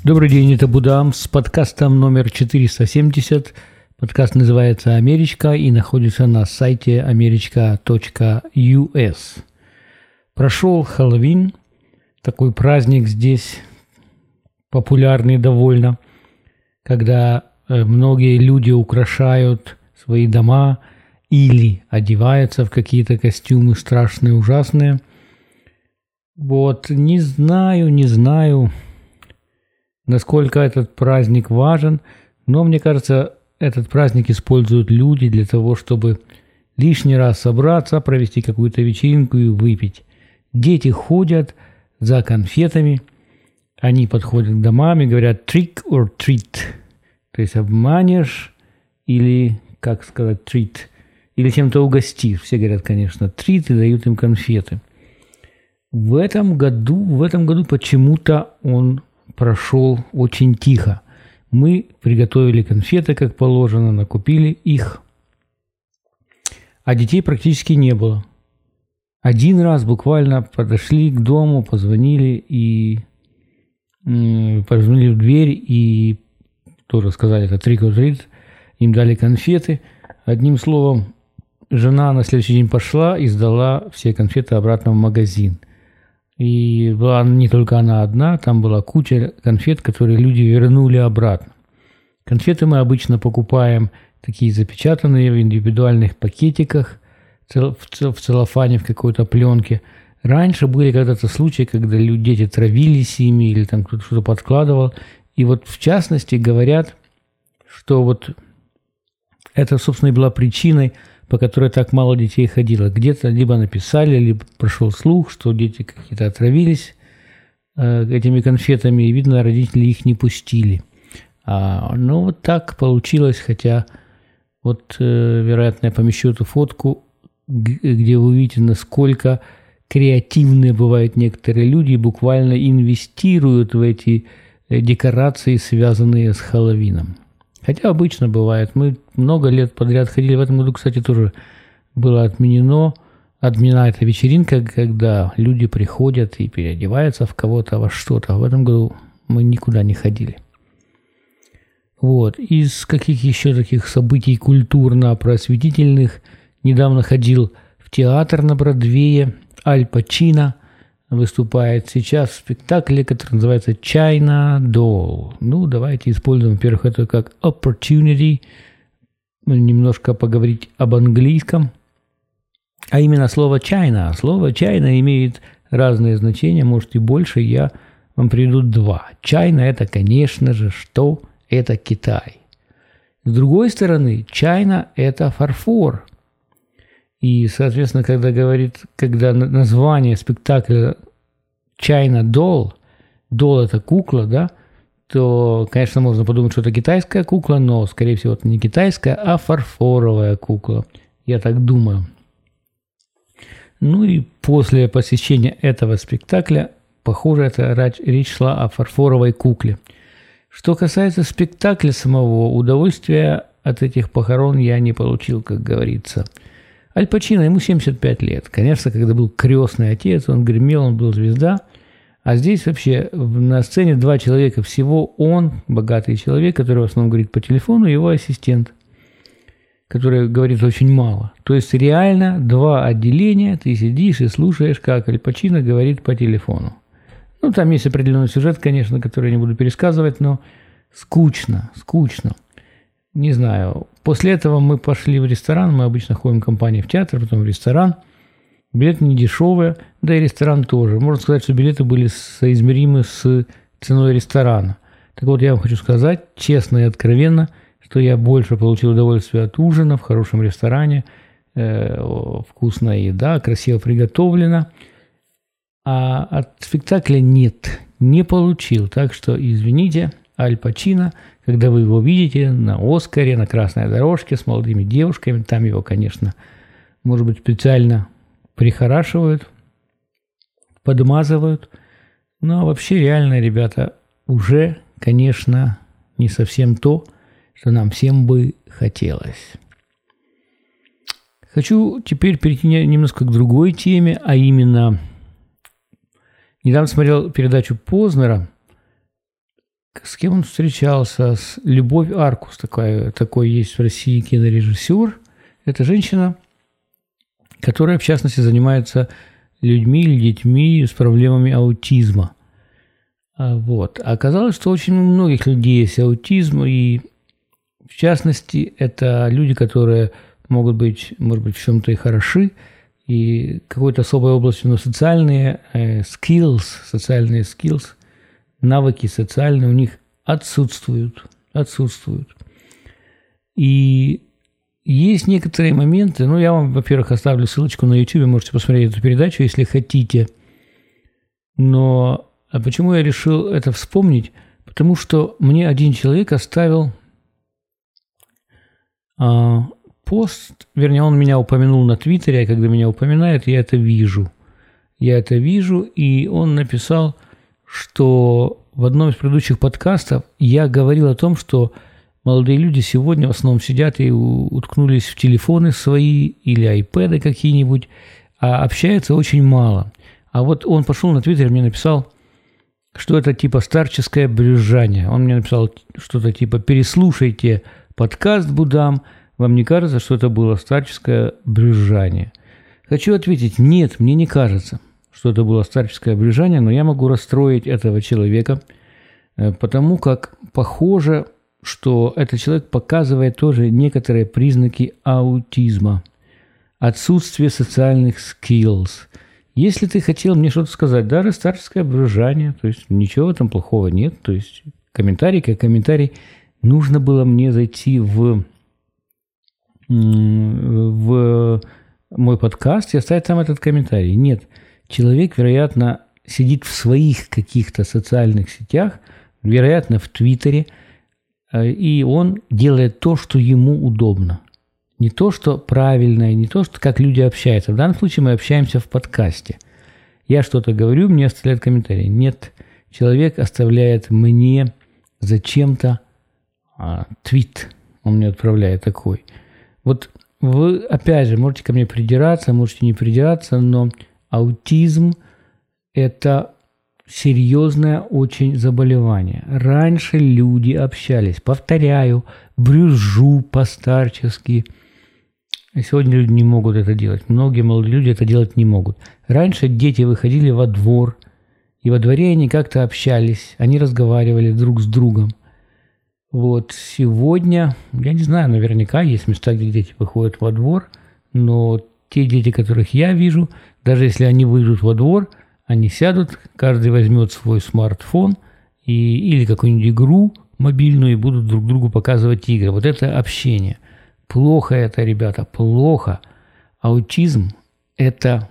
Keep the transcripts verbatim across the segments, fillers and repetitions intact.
Добрый день, это Будам с подкастом номер четыреста семьдесят. Подкаст называется «Америчка» и находится на сайте америчка точка ю эс. Прошел Хэллоуин, такой праздник здесь популярный довольно, когда многие люди украшают свои дома или одеваются в какие-то костюмы страшные, ужасные. Вот, не знаю, не знаю, насколько этот праздник важен, но мне кажется, этот праздник используют люди для того, чтобы лишний раз собраться, провести какую-то вечеринку и выпить. Дети ходят за конфетами, они подходят к домам и говорят trick or treat, то есть обманешь или, как сказать, treat, или чем-то угостишь. Все говорят, конечно, treat и дают им конфеты. В этом году, в этом году почему-то он прошел очень тихо. Мы приготовили конфеты, как положено, накупили их, а детей практически не было. Один раз буквально подошли к дому, позвонили и э, позвонили в дверь и тоже сказали, это trick or treat, им дали конфеты. Одним словом, жена на следующий день пошла и сдала все конфеты обратно в магазин. И была не только она одна, там была куча конфет, которые люди вернули обратно. Конфеты мы обычно покупаем такие запечатанные в индивидуальных пакетиках, в целлофане, в какой-то пленке. Раньше были когда-то случаи, когда люди, дети травились ими или там кто-то что-то подкладывал. И вот в частности говорят, что вот это, собственно, и была причиной, по которой так мало детей ходило. Где-то либо написали, либо прошел слух, что дети какие-то отравились э, этими конфетами, и, видно, родители их не пустили. А, ну, вот так получилось, хотя вот, э, вероятно, я помещу эту фотку, где вы увидите, насколько креативные бывают некоторые люди и буквально инвестируют в эти декорации, связанные с Хэллоуином. Хотя обычно бывает. Мы много лет подряд ходили. В этом году, кстати, тоже было отменено. Отменена эта вечеринка, когда люди приходят и переодеваются в кого-то, во что-то. В этом году мы никуда не ходили. Вот. Из каких еще таких событий культурно-просветительных недавно ходил в театр на Бродвее. Аль Пачино выступает сейчас в спектакле, который называется China Doll. Ну, давайте используем, во-первых, это как opportunity, немножко поговорить об английском. А именно слово China. Слово China имеет разные значения, может и больше. Я вам приведу два. China – это, конечно же, что? Это Китай. С другой стороны, China – это фарфор. И, соответственно, когда говорит, когда название спектакля China Doll, Doll это кукла, да, то, конечно, можно подумать, что это китайская кукла, но, скорее всего, это не китайская, а фарфоровая кукла. Я так думаю. Ну и после посещения этого спектакля, похоже, это речь шла о фарфоровой кукле. Что касается спектакля самого, удовольствия от этих похорон я не получил, как говорится. Аль Пачино, ему семьдесят пять лет. Конечно, когда был крестный отец, он гремел, он был звезда. А здесь вообще на сцене два человека всего. Он, богатый человек, который в основном говорит по телефону, и его ассистент, который говорит очень мало. То есть реально два отделения, ты сидишь и слушаешь, как Аль Пачино говорит по телефону. Ну, там есть определенный сюжет, конечно, который я не буду пересказывать, но скучно, скучно. Не знаю. После этого мы пошли в ресторан. Мы обычно ходим компанией в театр, потом в ресторан. Билеты не дешевые, да и ресторан тоже. Можно сказать, что билеты были соизмеримы с ценой ресторана. Так вот, я вам хочу сказать, честно и откровенно, что я больше получил удовольствие от ужина в хорошем ресторане. Э, вкусная еда, красиво приготовлена. А от спектакля нет, не получил. Так что, извините, Аль Пачино, когда вы его видите на Оскаре, на красной дорожке с молодыми девушками, там его, конечно, может быть, специально прихорашивают, подмазывают. Но вообще реально, ребята, уже, конечно, не совсем то, что нам всем бы хотелось. Хочу теперь перейти немножко к другой теме, а именно недавно смотрел передачу Познера с кем он встречался? С Любовь Аркус, такая, такой есть в России кинорежиссер. Это женщина, которая, в частности, занимается людьми или детьми с проблемами аутизма. Вот. А оказалось, что очень у многих людей есть аутизм, и в частности, это люди, которые могут быть, может быть, в чем-то и хороши, и какой-то особой областью, но социальные э, skills, социальные skills, навыки социальные у них отсутствуют, отсутствуют. И есть некоторые моменты, ну, я вам, во-первых, оставлю ссылочку на YouTube, можете посмотреть эту передачу, если хотите. Но а почему я решил это вспомнить? Потому что мне один человек оставил а, пост, вернее, он меня упомянул на Твиттере, а когда меня упоминает, я это вижу. Я это вижу, и он написал, что в одном из предыдущих подкастов я говорил о том, что молодые люди сегодня в основном сидят и уткнулись в телефоны свои или айпэды какие-нибудь, а общаются очень мало. А вот он пошел на Твиттер и мне написал, что это типа старческое брюзжание. Он мне написал что-то типа «переслушайте подкаст Будам, вам не кажется, что это было старческое брюзжание?» Хочу ответить, нет, мне не кажется, что это было старческое брюзжание, но я могу расстроить этого человека, потому как похоже, что этот человек показывает тоже некоторые признаки аутизма, отсутствие социальных skills. Если ты хотел мне что-то сказать, даже старческое брюзжание, то есть ничего в этом плохого нет, то есть комментарий как комментарий, нужно было мне зайти в, в мой подкаст и оставить там этот комментарий. Нет, человек, вероятно, сидит в своих каких-то социальных сетях, вероятно, в Твиттере, и он делает то, что ему удобно. Не то, что правильно, не то, что как люди общаются. В данном случае мы общаемся в подкасте. Я что-то говорю, мне оставляют комментарии. Нет, человек оставляет мне зачем-то а, твит. Он мне отправляет такой. Вот вы, опять же, можете ко мне придираться, можете не придираться, но аутизм – это серьезное очень заболевание. Раньше люди общались, повторяю, брюзжу по-старчески. Сегодня люди не могут это делать. Многие молодые люди это делать не могут. Раньше дети выходили во двор, и во дворе они как-то общались, они разговаривали друг с другом. Вот сегодня, я не знаю, наверняка есть места, где дети выходят во двор, но те дети, которых я вижу, даже если они выйдут во двор, они сядут, каждый возьмет свой смартфон и, или какую-нибудь игру мобильную и будут друг другу показывать игры. Вот это общение. Плохо это, ребята, плохо. Аутизм – это,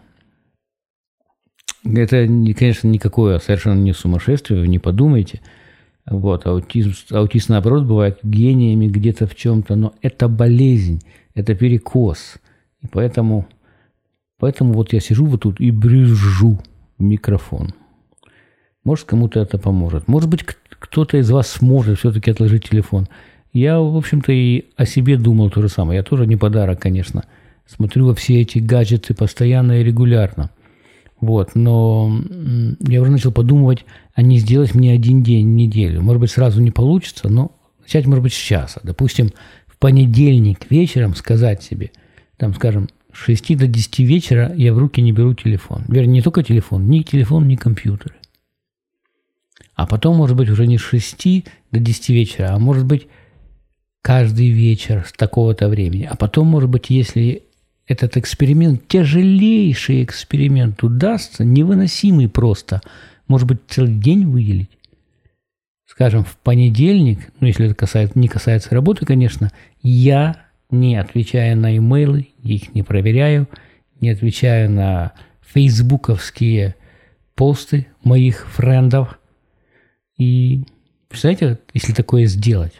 это, конечно, никакое совершенно не сумасшествие, вы не подумайте. Вот, аутизм, аутист, наоборот, бывает гениями где-то в чем-то, но это болезнь, это перекос. И поэтому, поэтому вот я сижу вот тут и брюзжу в микрофон. Может, кому-то это поможет. Может быть, кто-то из вас сможет все-таки отложить телефон. Я, в общем-то, и о себе думал то же самое. Я тоже не подарок, конечно. Смотрю во все эти гаджеты постоянно и регулярно. Вот, но я уже начал подумывать, а не сделать мне один день, неделю. Может быть, сразу не получится, но начать, может быть, с часа. Допустим, в понедельник вечером сказать себе, там, скажем, с шести до десяти вечера я в руки не беру телефон. Вернее, не только телефон, ни телефон, ни компьютеры. А потом, может быть, уже не с шести до десяти вечера, а может быть, каждый вечер с такого-то времени. А потом, может быть, если этот эксперимент, тяжелейший эксперимент удастся, невыносимый просто, может быть, целый день выделить. Скажем, в понедельник, ну, если это касается, не касается работы, конечно, я, не отвечая на имейлы, их не проверяю, не отвечаю на фейсбуковские посты моих френдов. И, представляете, если такое сделать.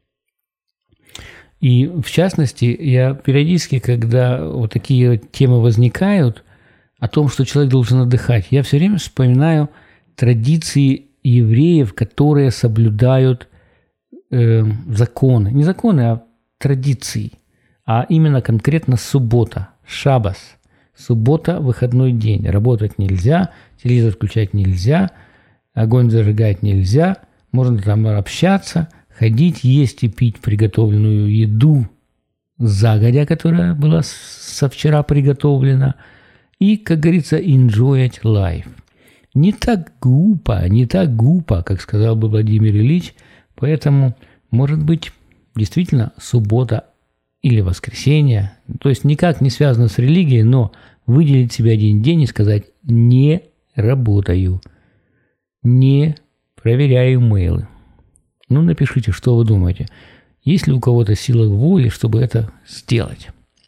И, в частности, я периодически, когда вот такие темы возникают, о том, что человек должен отдыхать, я все время вспоминаю традиции евреев, которые соблюдают э, законы. Не законы, а традиции. А именно конкретно суббота, шаббас. Суббота – выходной день. Работать нельзя, телевизор включать нельзя, огонь зажигать нельзя, можно там общаться, ходить, есть и пить приготовленную еду загодя, которая была со вчера приготовлена, и, как говорится, enjoy life. Не так глупо, не так глупо, как сказал бы Владимир Ильич, поэтому, может быть, действительно суббота или воскресенье, то есть никак не связано с религией, но выделить себе один день и сказать «не работаю», «не проверяю имейлы». Ну, напишите, что вы думаете. Есть ли у кого-то сила воли, чтобы это сделать?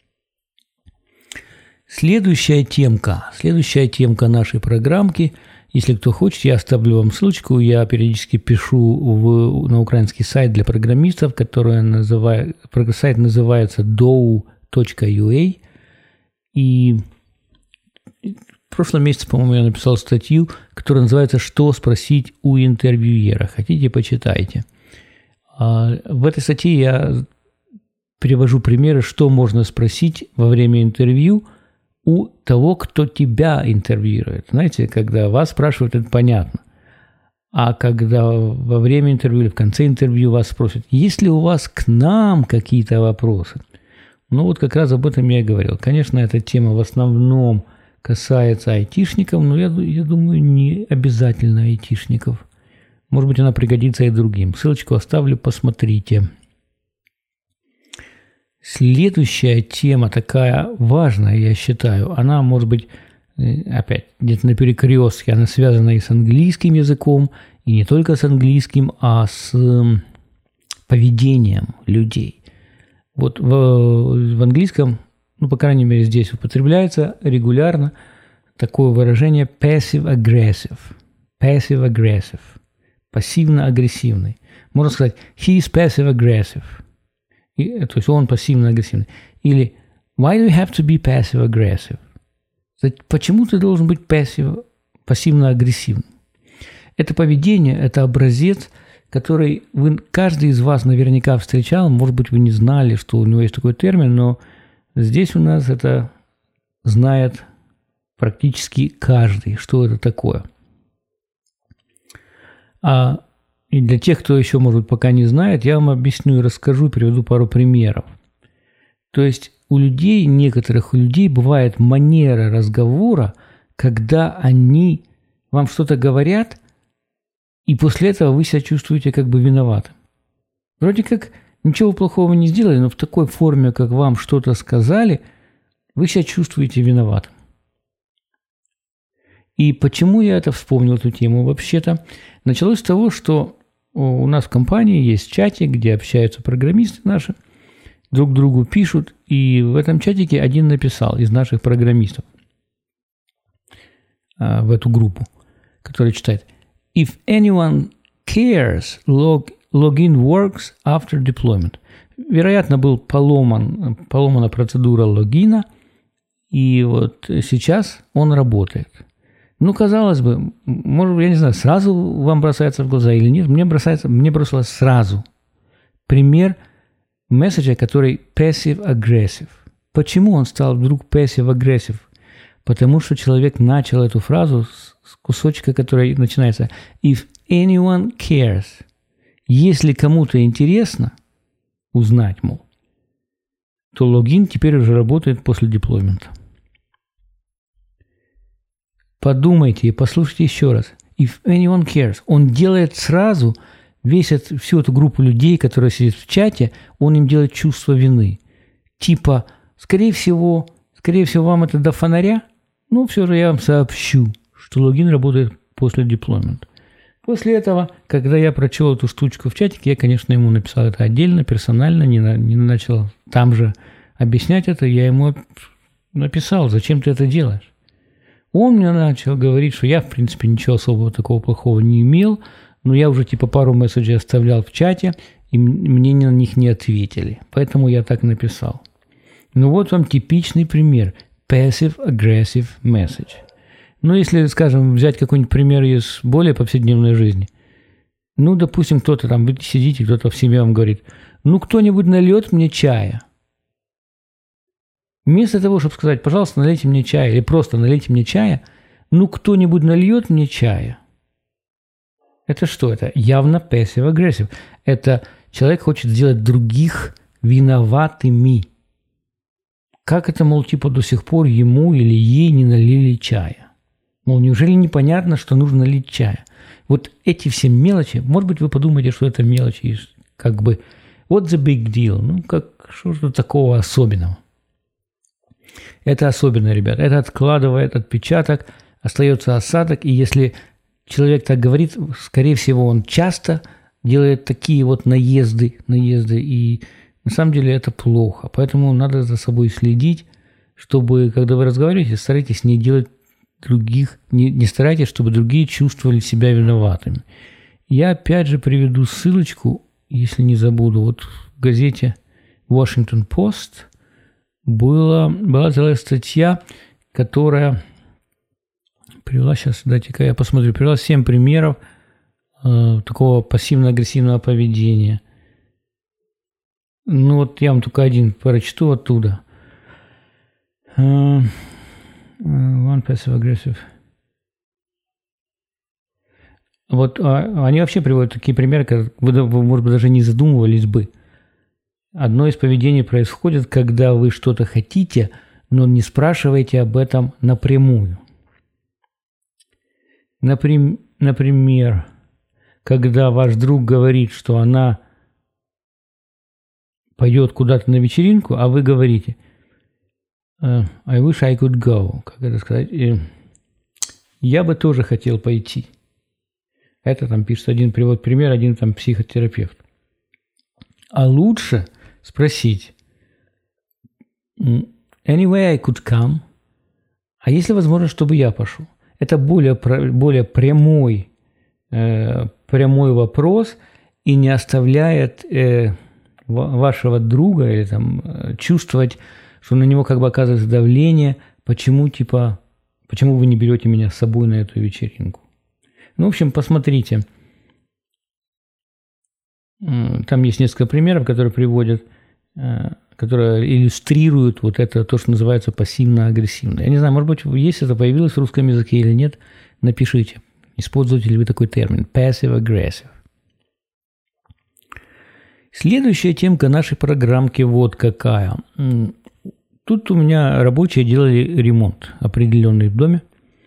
Следующая темка, следующая темка нашей программки. Если кто хочет, я оставлю вам ссылочку. Я периодически пишу в, на украинский сайт для программистов, который называет, сайт называется доу точка ю а. И в прошлом месяце, по-моему, я написал статью, которая называется «Что спросить у интервьюера». Хотите, почитайте. В этой статье я привожу примеры, что можно спросить во время интервью у того, кто тебя интервьюирует. Знаете, когда вас спрашивают, это понятно. А когда во время интервью или в конце интервью вас спросят, есть ли у вас к нам какие-то вопросы? Ну вот как раз об этом я и говорил. Конечно, эта тема в основном касается айтишников, но я, я думаю, не обязательно айтишников. Может быть, она пригодится и другим. Ссылочку оставлю, посмотрите. Следующая тема такая важная, я считаю. Она, может быть, опять где-то на перекрестке. Она связана и с английским языком, и не только с английским, а с поведением людей. Вот в, в английском, ну, по крайней мере, здесь употребляется регулярно такое выражение passive-aggressive. Passive-aggressive. Пассивно-агрессивный. Можно сказать, he is passive-aggressive. И, то есть он пассивно-агрессивный. Или why do you have to be passive-aggressive? Почему ты должен быть passive, пассивно-агрессивным? Это поведение, это образец, который вы, каждый из вас наверняка встречал. Может быть, вы не знали, что у него есть такой термин, но здесь у нас это знает практически каждый, что это такое. А и для тех, кто еще, может, пока не знает, я вам объясню и расскажу, приведу пару примеров. То есть у людей, некоторых у людей бывает манера разговора, когда они вам что-то говорят, и после этого вы себя чувствуете как бы виноватым. Вроде как ничего плохого не сделали, но в такой форме, как вам что-то сказали, вы себя чувствуете виноватым. И почему я это вспомнил, эту тему? Вообще-то началось с того, что у нас в компании есть чатик, где общаются программисты наши, друг другу пишут, и в этом чатике один написал из наших программистов а, в эту группу, который читает «If anyone cares, log, login works after deployment». Вероятно, был поломан, поломана процедура логина, и вот сейчас он работает. Ну, казалось бы, может, я не знаю, сразу вам бросается в глаза или нет, мне бросается, мне бросилось сразу пример месседжа, который passive-aggressive. Почему он стал вдруг passive-aggressive? Потому что человек начал эту фразу с кусочка, который начинается «If anyone cares». Если кому-то интересно узнать, мол, то логин теперь уже работает после деплоймента. Подумайте и послушайте еще раз. If anyone cares. Он делает сразу весь это, всю эту группу людей, которая сидит в чате, он им делает чувство вины. Типа, скорее всего, скорее всего, вам это до фонаря, но все же я вам сообщу, что логин работает после деплоймента. После этого, когда я прочел эту штучку в чатике, я, конечно, ему написал это отдельно, персонально, не, на, не начал там же объяснять это, я ему написал, зачем ты это делаешь. Он мне начал говорить, что я, в принципе, ничего особого такого плохого не имел, но я уже типа пару месседжей оставлял в чате, и мне на них не ответили. Поэтому я так написал. Ну вот вам типичный пример. Passive-aggressive message. Ну, если, скажем, взять какой-нибудь пример из более повседневной жизни. Ну, допустим, кто-то там, вы сидите, кто-то в семье вам говорит, ну, кто-нибудь нальет мне чая. Вместо того, чтобы сказать, пожалуйста, налейте мне чая, или просто налейте мне чая, ну, кто-нибудь нальет мне чая. Это что? Это явно passive-aggressive. Это человек хочет сделать других виноватыми. Как это, мол, типа до сих пор ему или ей не налили чая? Мол, неужели непонятно, что нужно лить чая? Вот эти все мелочи, может быть, вы подумаете, что это мелочи, как бы, what's the big deal? Ну, как, что же такого особенного? Это особенно, ребят. Это откладывает отпечаток, остается осадок, и если человек так говорит, скорее всего, он часто делает такие вот наезды, наезды, и на самом деле это плохо. Поэтому надо за собой следить, чтобы, когда вы разговариваете, старайтесь не делать других, не, не старайтесь, чтобы другие чувствовали себя виноватыми. Я опять же приведу ссылочку, если не забуду, вот в газете Washington Post была, была целая статья, которая привела, сейчас, дайте-ка я посмотрю, привела семь примеров э, такого пассивно-агрессивного поведения. Ну вот я вам только один прочту оттуда. Uh, one passive-aggressive. Вот а, они вообще приводят такие примеры, как вы, вы, может быть, даже не задумывались бы. Одно из поведений происходит, когда вы что-то хотите, но не спрашиваете об этом напрямую. Наприм, например, когда ваш друг говорит, что она пойдет куда-то на вечеринку, а вы говорите uh, I wish I could go. Как это сказать? Я бы тоже хотел пойти. Это там пишет один привод пример, один там психотерапевт. А лучше спросить anyway I could come. А если возможно, чтобы я пошел? Это более, более прямой, э, прямой вопрос и не оставляет э, вашего друга или там чувствовать, что на него как бы оказывается давление, почему типа, почему вы не берете меня с собой на эту вечеринку. Ну, в общем, посмотрите. Там есть несколько примеров, которые приводят, которые иллюстрируют вот это, то, что называется пассивно-агрессивно. Я не знаю, может быть, если это появилось в русском языке или нет, напишите, используете ли вы такой термин passive-aggressive. Следующая темка нашей программки вот какая. Тут у меня рабочие делали ремонт определенный в доме,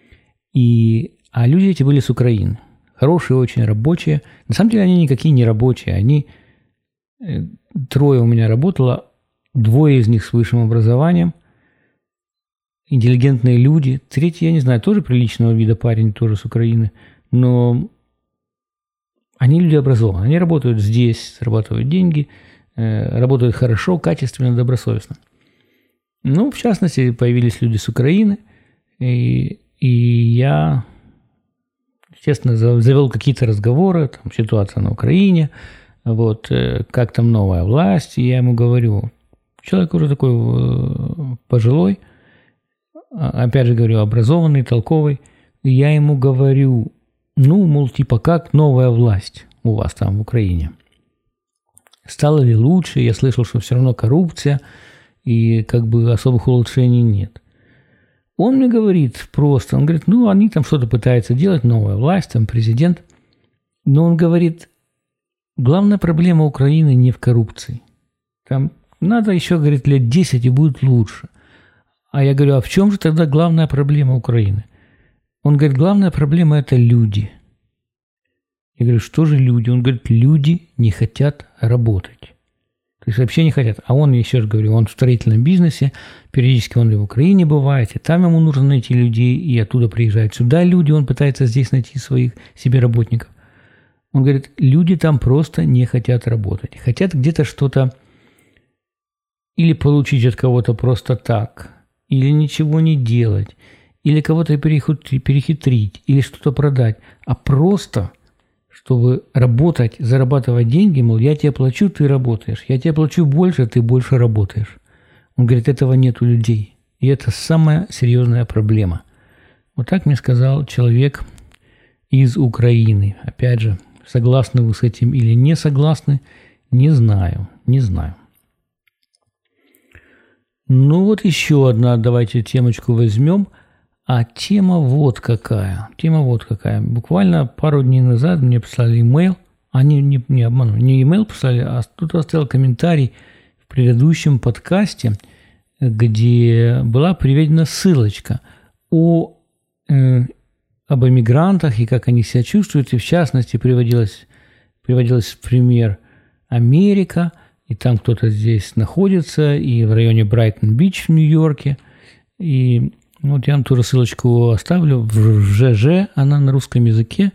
и, а люди эти были с Украины. Хорошие, очень рабочие. На самом деле они никакие не рабочие. Они, трое у меня работало, двое из них с высшим образованием, интеллигентные люди. Третий, я не знаю, тоже приличного вида парень, тоже с Украины, но они люди образованные. Они работают здесь, зарабатывают деньги, работают хорошо, качественно, добросовестно. Ну, в частности, появились люди с Украины, и, и я, естественно, завел какие-то разговоры, там, ситуация на Украине, вот, как там новая власть, и я ему говорю, человек уже такой пожилой, опять же говорю, образованный, толковый, и я ему говорю, ну, мол, типа, как новая власть у вас там в Украине? Стало ли лучше? Я слышал, что все равно коррупция, и как бы особых улучшений нет. Он мне говорит просто, он говорит, ну, они там что-то пытаются делать, новая власть, там президент, но он говорит, главная проблема Украины не в коррупции. Там надо еще, говорит, лет десять и будет лучше. А я говорю, а в чем же тогда главная проблема Украины? Он говорит, главная проблема – это люди. Я говорю, что же люди? Он говорит, люди не хотят работать. То есть вообще не хотят. А он, еще раз говорю, он в строительном бизнесе, периодически он и в Украине бывает, и там ему нужно найти людей, и оттуда приезжают сюда люди, он пытается здесь найти своих себе работников. Он говорит, люди там просто не хотят работать. Хотят где-то что-то или получить от кого-то просто так, или ничего не делать, или кого-то перехитрить, или что-то продать, а просто, чтобы работать, зарабатывать деньги, мол, я тебе плачу, ты работаешь, я тебе плачу больше, ты больше работаешь. Он говорит, этого нет у людей, и это самая серьезная проблема. Вот так мне сказал человек из Украины. Опять же, согласны вы с этим или не согласны, не знаю, не знаю. Ну вот еще одна, давайте темочку возьмем. А тема вот какая. Тема вот какая. Буквально пару дней назад мне прислали имейл. Они не, не обманули. Не имейл послали, а тут оставил комментарий в предыдущем подкасте, где была приведена ссылочка о, э, об эмигрантах и как они себя чувствуют. И в частности приводилось, приводилось в пример Америка. И там кто-то здесь находится, и в районе Брайтон-Бич в Нью-Йорке. И вот я вам тоже ссылочку оставлю в ЖЖ, она на русском языке.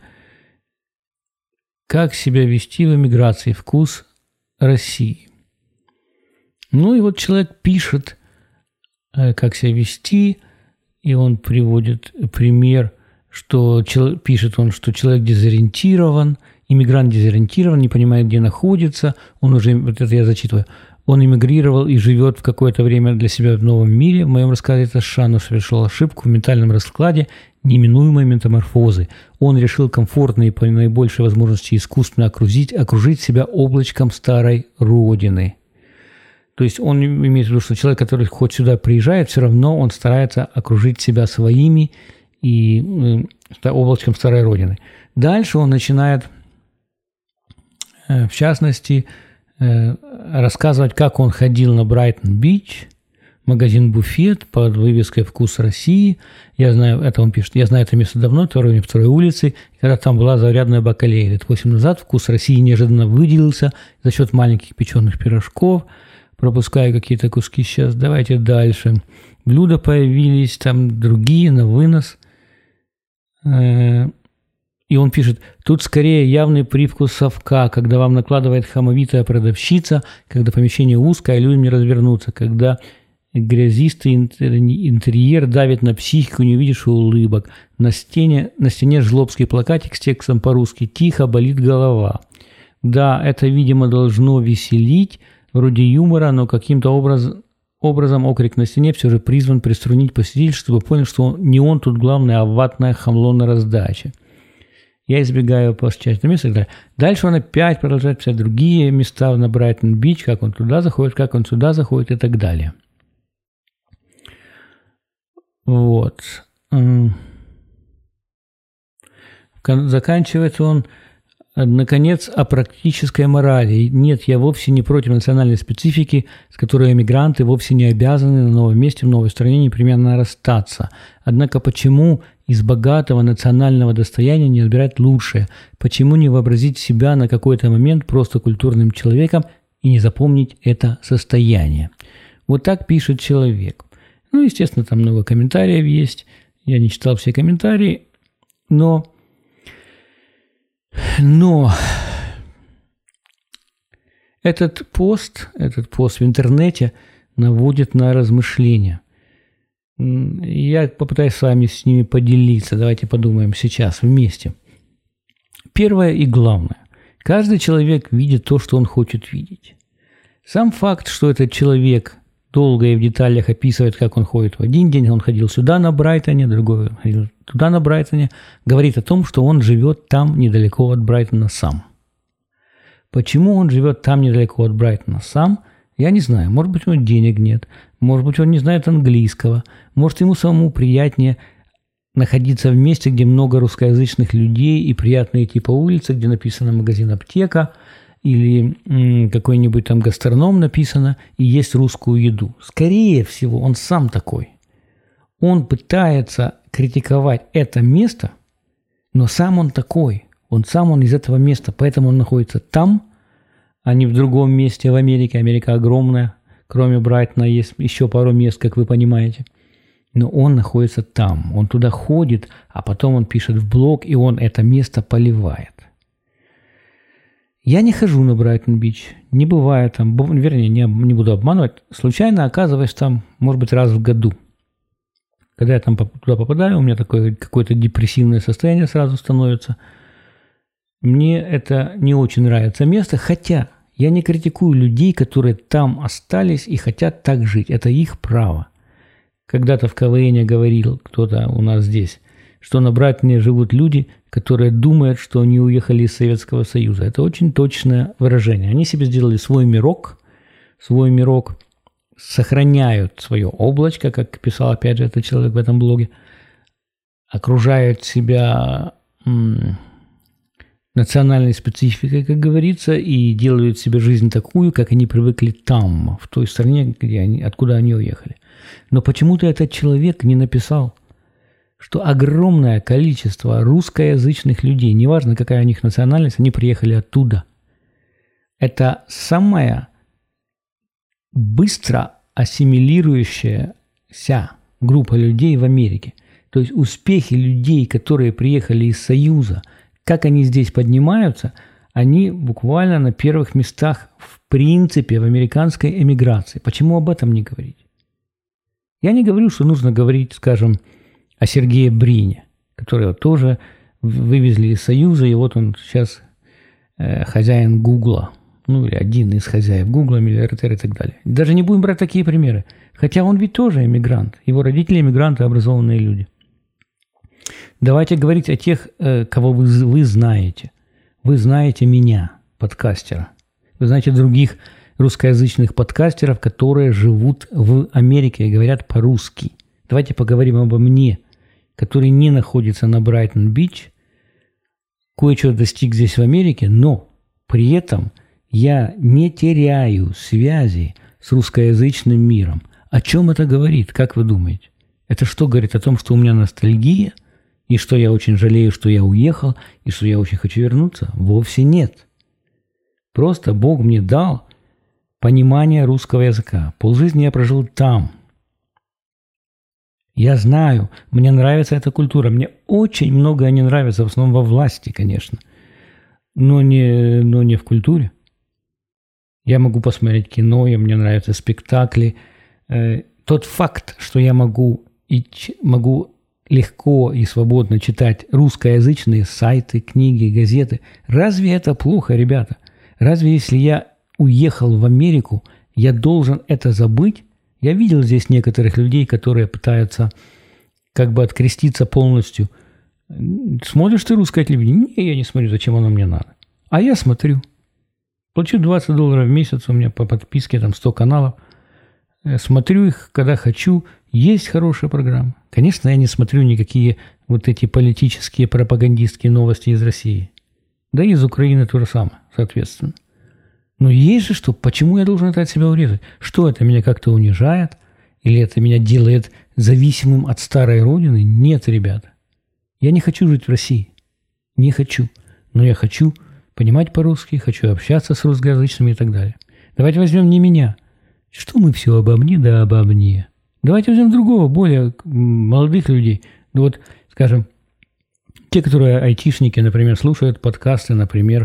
Как себя вести в эмиграции, вкус России. Ну и вот человек пишет, как себя вести, и он приводит пример, что пишет он, что человек дезориентирован, иммигрант дезориентирован, не понимает, где находится, он уже, вот это я зачитываю, он эмигрировал и живет в какое-то время для себя в новом мире. В моем рассказе это Ша, но совершил ошибку в ментальном раскладе неминуемой метаморфозы. Он решил комфортно и по наибольшей возможности искусственно окружить, окружить себя облачком старой родины. То есть он имеет в виду, что человек, который хоть сюда приезжает, все равно он старается окружить себя своими и э, облачком старой родины. Дальше он начинает, э, в частности, рассказывать, как он ходил на Брайтон-Бич, магазин-буфет под вывеской «Вкус России». Я знаю, это он пишет, я знаю это место давно, это в районе второй улицы, когда там была зарядная бакалея. Лет восемь назад «Вкус России» неожиданно выделился за счет маленьких печеных пирожков. Пропускаю какие-то куски сейчас. Давайте дальше. Блюда появились, там другие на вынос. И он пишет, тут скорее явный привкус совка, когда вам накладывает хамовитая продавщица, когда помещение узкое, а людям не развернуться, когда грязистый интерьер давит на психику, не увидишь улыбок. На стене, на стене жлобский плакатик с текстом по-русски «Тихо, болит голова». Да, это, видимо, должно веселить, вроде юмора, но каким-то образом, образом окрик на стене все же призван приструнить посетителей, чтобы понял, что он, не он тут главный, а ватное хамло на раздаче. Я избегаю площадного места и так далее. Дальше он опять продолжает писать другие места на Брайтон-Бич, как он туда заходит, как он сюда заходит и так далее. Вот. Заканчивается он, наконец, о практической морали. Нет, я вовсе не против национальной специфики, с которой эмигранты вовсе не обязаны на новом месте, в новой стране непременно расстаться. Однако почему из богатого национального достояния не отбирать лучшее? Почему не вообразить себя на какой-то момент просто культурным человеком и не запомнить это состояние? Вот так пишет человек. Ну, естественно, там много комментариев есть. Я не читал все комментарии, но... Но этот пост, этот пост в интернете наводит на размышления. Я попытаюсь с вами с ними поделиться. Давайте подумаем сейчас вместе. Первое и главное. Каждый человек видит то, что он хочет видеть. Сам факт, что этот человек долго и в деталях описывает, как он ходит в один день, он ходил сюда на Брайтоне, другой ходил туда на Брайтоне, говорит о том, что он живет там недалеко от Брайтона сам. Почему он живет там недалеко от Брайтона сам, я не знаю. Может быть, у него денег нет, может быть, он не знает английского, может, ему самому приятнее находиться в месте, где много русскоязычных людей и приятно идти по улице, где написано «магазин аптека», или м, какой-нибудь там гастроном написано, и есть русскую еду. Скорее всего, он сам такой. Он пытается критиковать это место, но сам он такой. Он сам он из этого места, поэтому он находится там, а не в другом месте в Америке. Америка огромная, кроме Брайтона есть еще пару мест, как вы понимаете. Но он находится там, он туда ходит, а потом он пишет в блог, и он это место поливает. Я не хожу на Брайтон-Бич, не бываю там, вернее, не, не буду обманывать, случайно оказываюсь там, может быть, раз в году. Когда я там туда попадаю, у меня такое какое-то депрессивное состояние сразу становится. Мне это не очень нравится место, хотя я не критикую людей, которые там остались и хотят так жить. Это их право. Когда-то в КВН говорил кто-то у нас здесь, что на Брайтоне живут люди, которые думают, что они уехали из Советского Союза. Это очень точное выражение. Они себе сделали свой мирок, свой мирок, сохраняют свое облачко, как писал опять же этот человек в этом блоге, окружают себя м, национальной спецификой, как говорится, и делают себе жизнь такую, как они привыкли там, в той стране, где они, откуда они уехали. Но почему-то этот человек не написал, что огромное количество русскоязычных людей, неважно какая у них национальность, они приехали оттуда. Это самая быстро ассимилирующаяся группа людей в Америке. То есть успехи людей, которые приехали из Союза, как они здесь поднимаются, они буквально на первых местах в принципе в американской эмиграции. Почему об этом не говорить? Я не говорю, что нужно говорить, скажем, о Сергее Брине, которого тоже вывезли из Союза, и вот он сейчас э, хозяин Гугла, ну или один из хозяев Гугла, миллиардер и так далее. Даже не будем брать такие примеры. Хотя он ведь тоже эмигрант, его родители эмигранты, образованные люди. Давайте говорить о тех, э, кого вы, вы знаете. Вы знаете меня, подкастера. Вы знаете других русскоязычных подкастеров, которые живут в Америке и говорят по-русски. Давайте поговорим обо мне, который не находится на Брайтон-Бич, кое-что достиг здесь в Америке, но при этом я не теряю связи с русскоязычным миром. О чем это говорит, как вы думаете? Это что говорит о том, что у меня ностальгия, и что я очень жалею, что я уехал, и что я очень хочу вернуться? Вовсе нет. Просто Бог мне дал понимание русского языка. Полжизни я прожил там. Я знаю, мне нравится эта культура. Мне очень многое не нравится, в основном во власти, конечно, но не, но не в культуре. Я могу посмотреть кино, и мне нравятся спектакли. Э, тот факт, что я могу, и, могу легко и свободно читать русскоязычные сайты, книги, газеты, разве это плохо, ребята? Разве если я уехал в Америку, я должен это забыть? Я видел здесь некоторых людей, которые пытаются как бы откреститься полностью. Смотришь ты русское телевидение? Не, я не смотрю, зачем оно мне надо. А я смотрю. Плачу двадцать долларов в месяц, у меня по подписке там сто каналов. Смотрю их, когда хочу. Есть хорошая программа. Конечно, я не смотрю никакие вот эти политические, пропагандистские новости из России. Да и из Украины то же самое, соответственно. Но есть же что, почему я должен это от себя урезать? Что это меня как-то унижает? Или это меня делает зависимым от старой родины? Нет, ребята. Я не хочу жить в России. Не хочу. Но я хочу понимать по-русски, хочу общаться с русскоязычными и так далее. Давайте возьмем не меня. Что мы все обо мне, да обо мне. Давайте возьмем другого, более молодых людей. Ну вот, скажем, те, которые айтишники, например, слушают подкасты, например,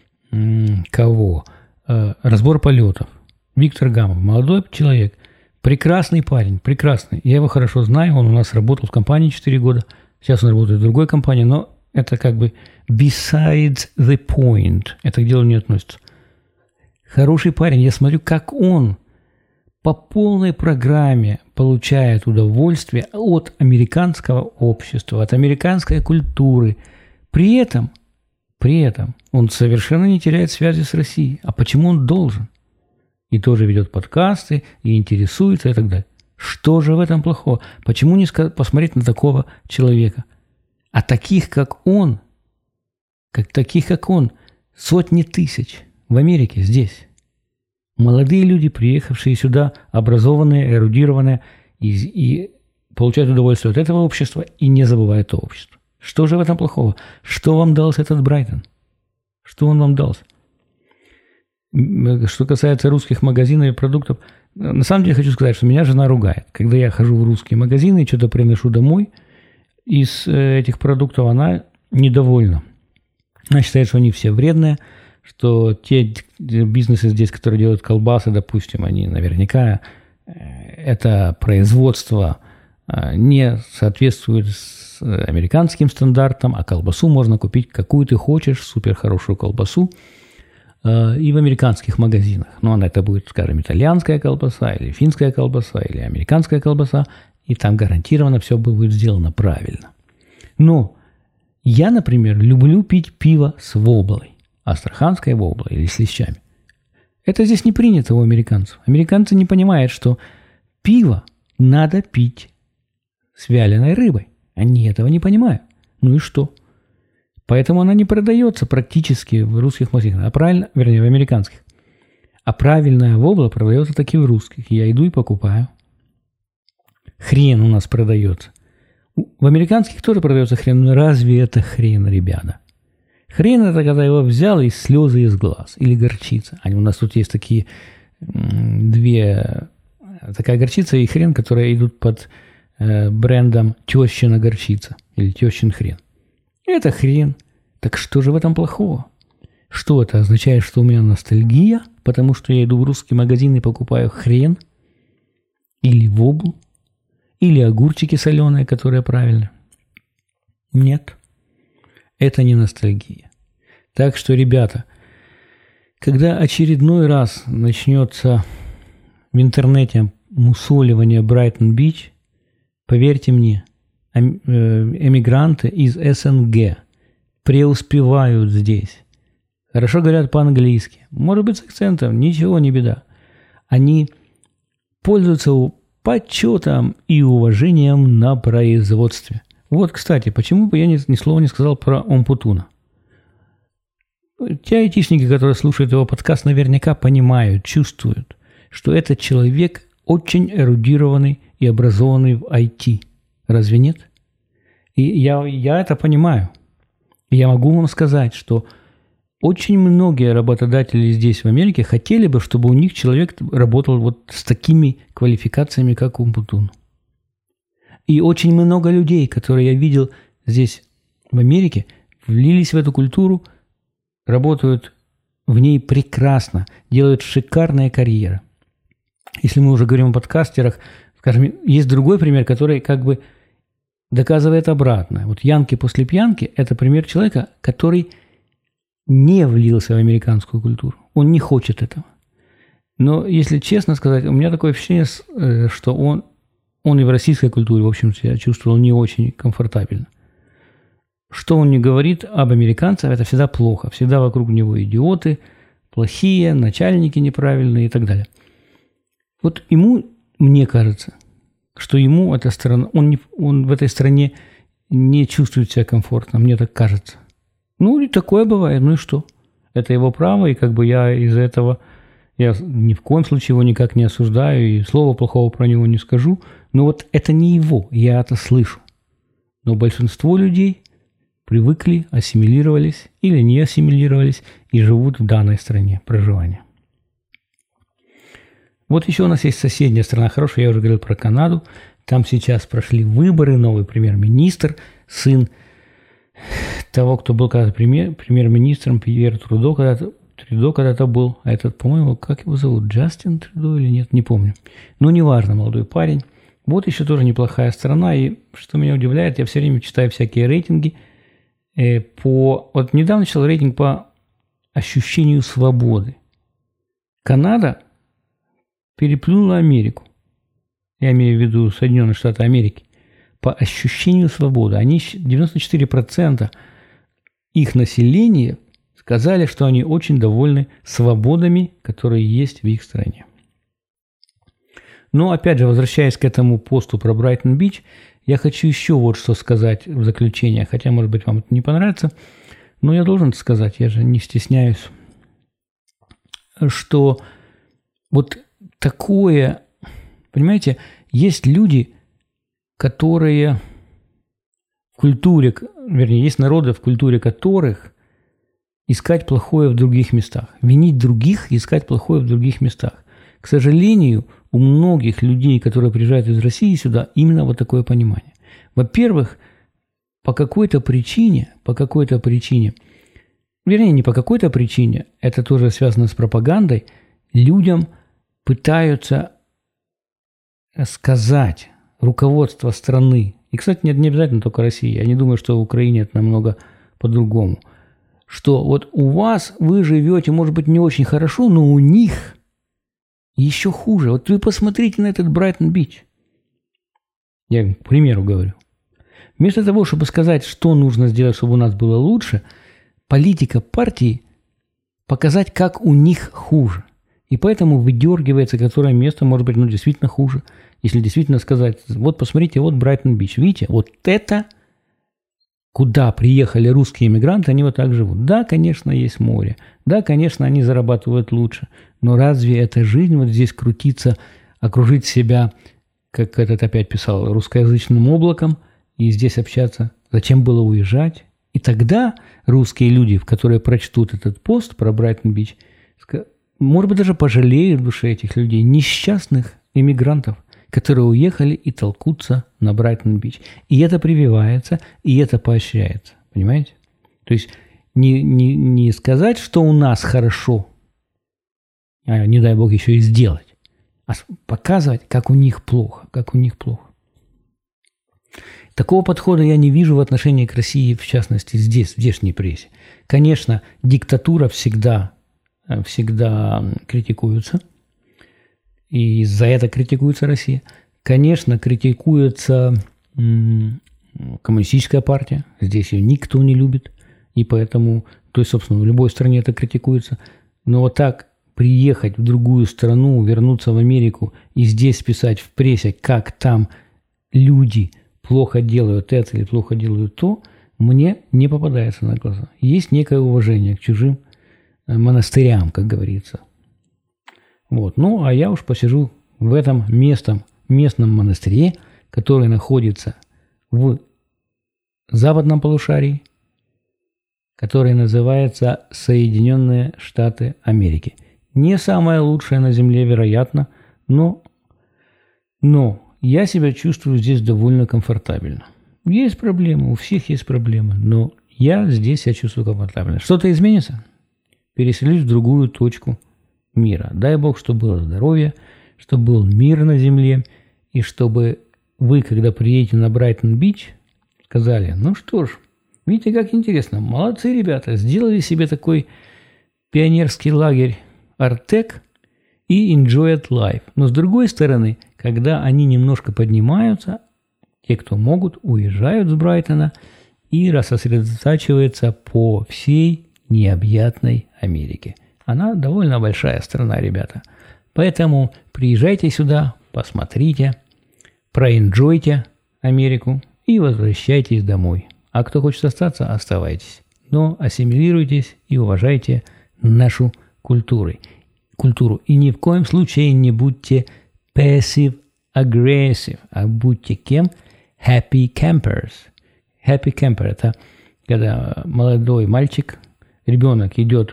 кого? Разбор полетов. Виктор Гамов, молодой человек, прекрасный парень, прекрасный. Я его хорошо знаю, он у нас работал в компании четыре года, сейчас он работает в другой компании, но это как бы besides the point, это к делу не относится. Хороший парень, я смотрю, как он по полной программе получает удовольствие от американского общества, от американской культуры. При этом При этом он совершенно не теряет связи с Россией. А почему он должен? И тоже ведет подкасты, и интересуется, и так далее. Что же в этом плохого? Почему не посмотреть на такого человека? А таких, как он, как таких, как он, сотни тысяч в Америке, здесь. Молодые люди, приехавшие сюда, образованные, эрудированные, и, и получают удовольствие от этого общества, и не забывают то общество. Что же в этом плохого? Что вам дался этот Брайтон? Что он вам дался? Что касается русских магазинов и продуктов, на самом деле хочу сказать, что меня жена ругает. Когда я хожу в русские магазины и что-то приношу домой из этих продуктов, она недовольна. Она считает, что они все вредные, что те бизнесы здесь, которые делают колбасы, допустим, они наверняка это производство не соответствует американским стандартам, а колбасу можно купить, какую ты хочешь, супер хорошую колбасу, э, и в американских магазинах. Но она это будет, скажем, итальянская колбаса, или финская колбаса, или американская колбаса, и там гарантированно все будет сделано правильно. Но я, например, люблю пить пиво с воблой, астраханской воблой или с лещами. Это здесь не принято у американцев. Американцы не понимают, что пиво надо пить с вяленой рыбой. Они этого не понимают. Ну и что? Поэтому она не продается практически в русских магазинах, а правильно, вернее, в американских. А правильная вобла продается таки в русских. Я иду и покупаю. Хрен у нас продается. В американских тоже продается хрен, но разве это хрен, ребята? Хрен – это когда его взял и слезы из глаз. Или горчица. Они, у нас тут есть такие две... Такая горчица и хрен, которые идут под э, брендом тещина горчица. Или тещин хрен. Это хрен. Так что же в этом плохого? Что это означает, что у меня ностальгия, потому что я иду в русский магазин и покупаю хрен? Или воблу? Или огурчики соленые, которые правильные? Нет. Это не ностальгия. Так что, ребята, когда очередной раз начнется в интернете мусоливание Брайтон-Бич, поверьте мне, эмигранты из СНГ преуспевают здесь. Хорошо говорят по-английски. Может быть, с акцентом, ничего, не беда. Они пользуются почетом и уважением на производстве. Вот, кстати, почему бы я ни, ни слова не сказал про Умпутуна? Те айтишники, которые слушают его подкаст, наверняка понимают, чувствуют, что этот человек очень эрудированный и образованный в ай ти. Разве нет? И я, я это понимаю. И я могу вам сказать, что очень многие работодатели здесь, в Америке, хотели бы, чтобы у них человек работал вот с такими квалификациями, как Умпутун. И очень много людей, которые я видел здесь, в Америке, влились в эту культуру, работают в ней прекрасно, делают шикарные карьеры. Если мы уже говорим о подкастерах, скажем, есть другой пример, который как бы доказывает обратное. Вот Янки после пьянки – это пример человека, который не влился в американскую культуру. Он не хочет этого. Но, если честно сказать, у меня такое ощущение, что он, он и в российской культуре, в общем, себя чувствовал не очень комфортабельно. Что он не говорит об американцах, это всегда плохо. Всегда вокруг него идиоты, плохие, начальники неправильные и так далее. Вот ему, мне кажется, что ему эта страна, он, не, он в этой стране не чувствует себя комфортно, мне так кажется. Ну, и такое бывает, ну и что? Это его право, и как бы я из-за этого, я ни в коем случае его никак не осуждаю, и слова плохого про него не скажу, но вот это не его, я это слышу. Но большинство людей привыкли, ассимилировались или не ассимилировались и живут в данной стране проживания. Вот еще у нас есть соседняя страна хорошая, я уже говорил про Канаду. Там сейчас прошли выборы, новый премьер-министр, сын того, кто был когда-то премьер, премьер-министром, Пьер Трюдо когда-то, Трюдо когда-то был. А этот, по-моему, как его зовут, Джастин Трюдо или нет, не помню. Но неважно, молодой парень. Вот еще тоже неплохая страна. И что меня удивляет, я все время читаю всякие рейтинги. Э, по... Вот недавно читал рейтинг по ощущению свободы. Канада переплюнула Америку. Я имею в виду Соединенные Штаты Америки. По ощущению свободы. Они, девяносто четыре процента их населения сказали, что они очень довольны свободами, которые есть в их стране. Но, опять же, возвращаясь к этому посту про Брайтон-Бич, я хочу еще вот что сказать в заключение. Хотя, может быть, вам это не понравится, но я должен сказать, я же не стесняюсь, что вот такое, понимаете, есть люди, которые в культуре, вернее, есть народы, в культуре которых искать плохое в других местах, винить других и искать плохое в других местах. К сожалению, у многих людей, которые приезжают из России сюда, именно вот такое понимание. Во-первых, по какой-то причине, по какой-то причине, вернее, не по какой-то причине, это тоже связано с пропагандой, людям пытаются сказать руководство страны, и, кстати, не, не обязательно только России, я не думаю, что в Украине это намного по-другому, что вот у вас вы живете, может быть, не очень хорошо, но у них еще хуже. Вот вы посмотрите на этот Брайтон-Бич. Я к примеру говорю. Вместо того, чтобы сказать, что нужно сделать, чтобы у нас было лучше, политика партии показать, как у них хуже. И поэтому выдергивается, которое место может быть ну, действительно хуже. Если действительно сказать, вот посмотрите, вот Брайтон-Бич, видите, вот это, куда приехали русские иммигранты, они вот так живут. Да, конечно, есть море, да, конечно, они зарабатывают лучше, но разве эта жизнь вот здесь крутиться, окружить себя, как этот опять писал, русскоязычным облаком и здесь общаться? Зачем было уезжать? И тогда русские люди, которые прочтут этот пост про Брайтон-Бич, может быть, даже пожалеют в душе этих людей, несчастных иммигрантов, которые уехали и толкутся на Брайтон-Бич. И это прививается, и это поощряется. Понимаете? То есть не, не, не сказать, что у нас хорошо, а не дай бог еще и сделать, а показывать, как у них плохо, как у них плохо. Такого подхода я не вижу в отношении к России, в частности, здесь, в здешней прессе. Конечно, диктатура всегда, всегда критикуется, и за это критикуется Россия. Конечно, критикуется м- коммунистическая партия, здесь ее никто не любит, и поэтому, то есть, собственно, в любой стране это критикуется. Но вот так приехать в другую страну, вернуться в Америку и здесь писать в прессе, как там люди плохо делают это или плохо делают то, мне не попадается на глаза. Есть некое уважение к чужим монастырям, как говорится. Вот. Ну, а я уж посижу в этом местном, местном монастыре, который находится в западном полушарии, который называется Соединенные Штаты Америки. Не самое лучшее на Земле, вероятно, но, но я себя чувствую здесь довольно комфортабельно. Есть проблемы, у всех есть проблемы, но я здесь себя чувствую комфортабельно. Что-то изменится? Переселюсь в другую точку мира. Дай Бог, чтобы было здоровье, чтобы был мир на Земле, и чтобы вы, когда приедете на Брайтон-Бич, сказали, ну что ж, видите, как интересно, молодцы ребята, сделали себе такой пионерский лагерь Артек и enjoy life. Но с другой стороны, когда они немножко поднимаются, те, кто могут, уезжают с Брайтона и рассосредотачиваются по всей необъятной Америке. Она довольно большая страна, ребята. Поэтому приезжайте сюда, посмотрите, проэнджойте Америку и возвращайтесь домой. А кто хочет остаться, оставайтесь. Но ассимилируйтесь и уважайте нашу культуру. культуру. И ни в коем случае не будьте passive-aggressive, а будьте кем? Happy campers. Happy camper – это когда молодой мальчик, ребенок идет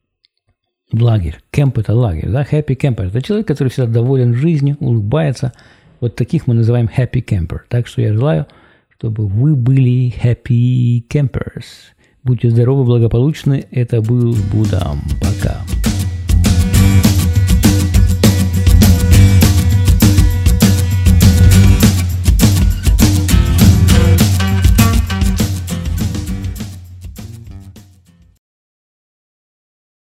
в лагерь. Кемп – это лагерь, да? Happy camper – это человек, который всегда доволен жизнью, улыбается. Вот таких мы называем happy camper. Так что я желаю, чтобы вы были happy campers. Будьте здоровы, благополучны. Это был Будда. Пока.